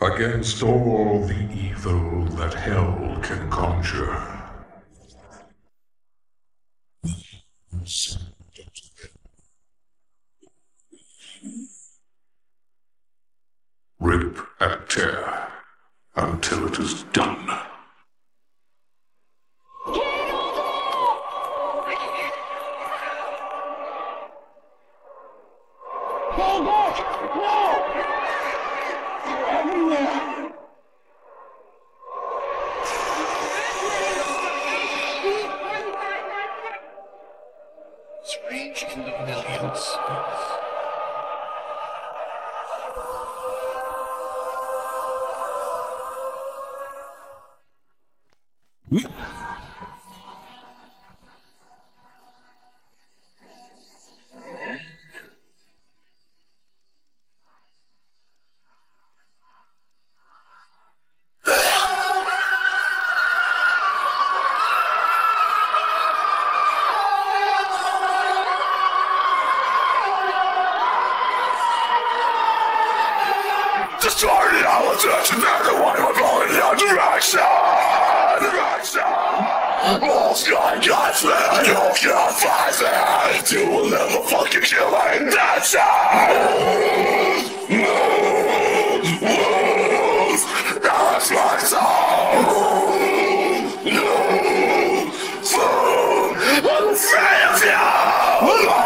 against all the evil that hell can conjure. Rip and tear until it is done. Hold up! No! They're everywhere! Strange in the millions. Distorted all attention, everyone who blown in your direction. Most gun judgment, you can't fight it. You will never fucking kill an intention. That's my soul. I'm afraid of you.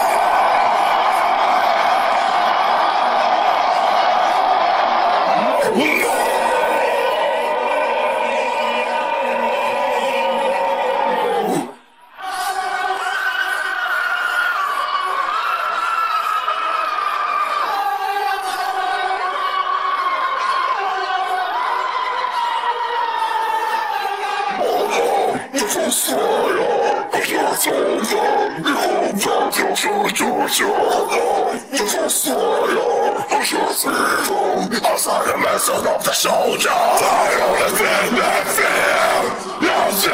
Outside the message of the soldier, I only been that fear. Yes,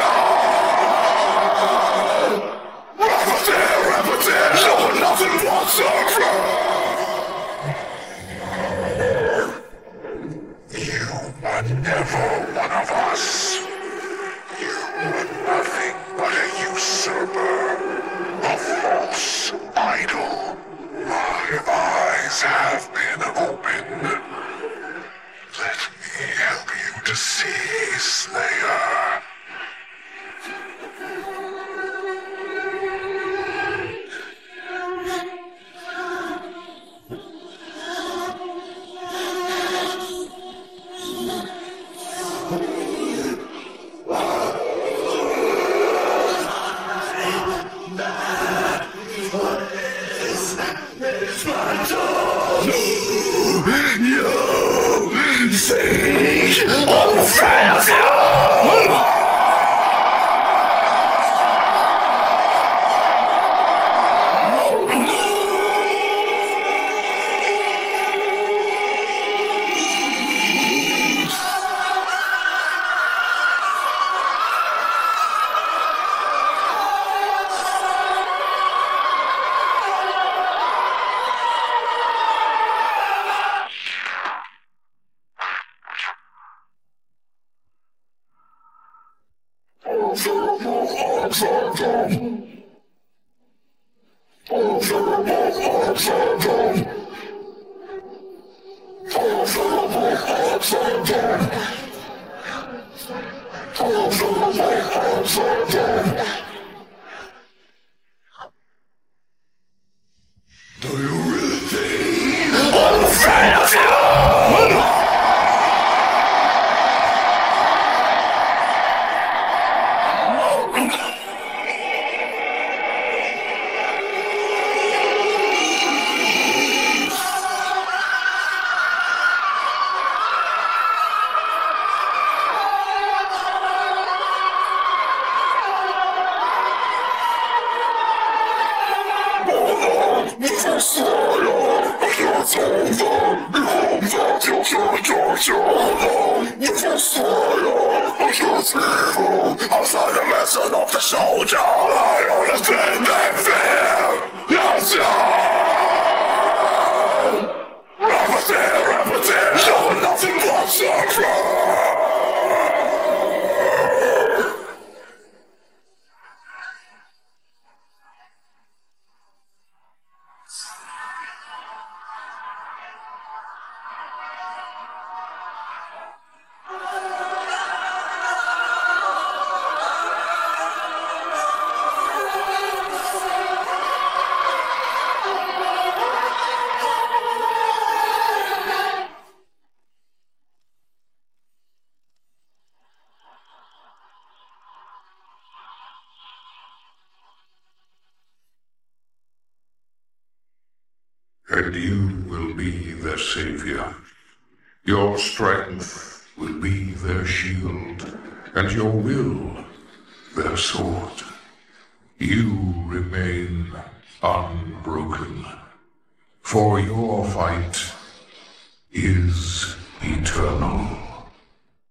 repetition, no nothing whatsoever. You were never one of us. You were nothing but a usurper, a false idol. My eyes have been opened. Let me help you to see, Slayer. You think I'm afraid of you? Do you really think I'm afraid of you? Outside the message of the soldier, I understand that fear. Yes, repetition, no nothing whatsoever. and you will be their savior. Your strength will be their shield, and your will their sword. You remain unbroken, for your fight is eternal.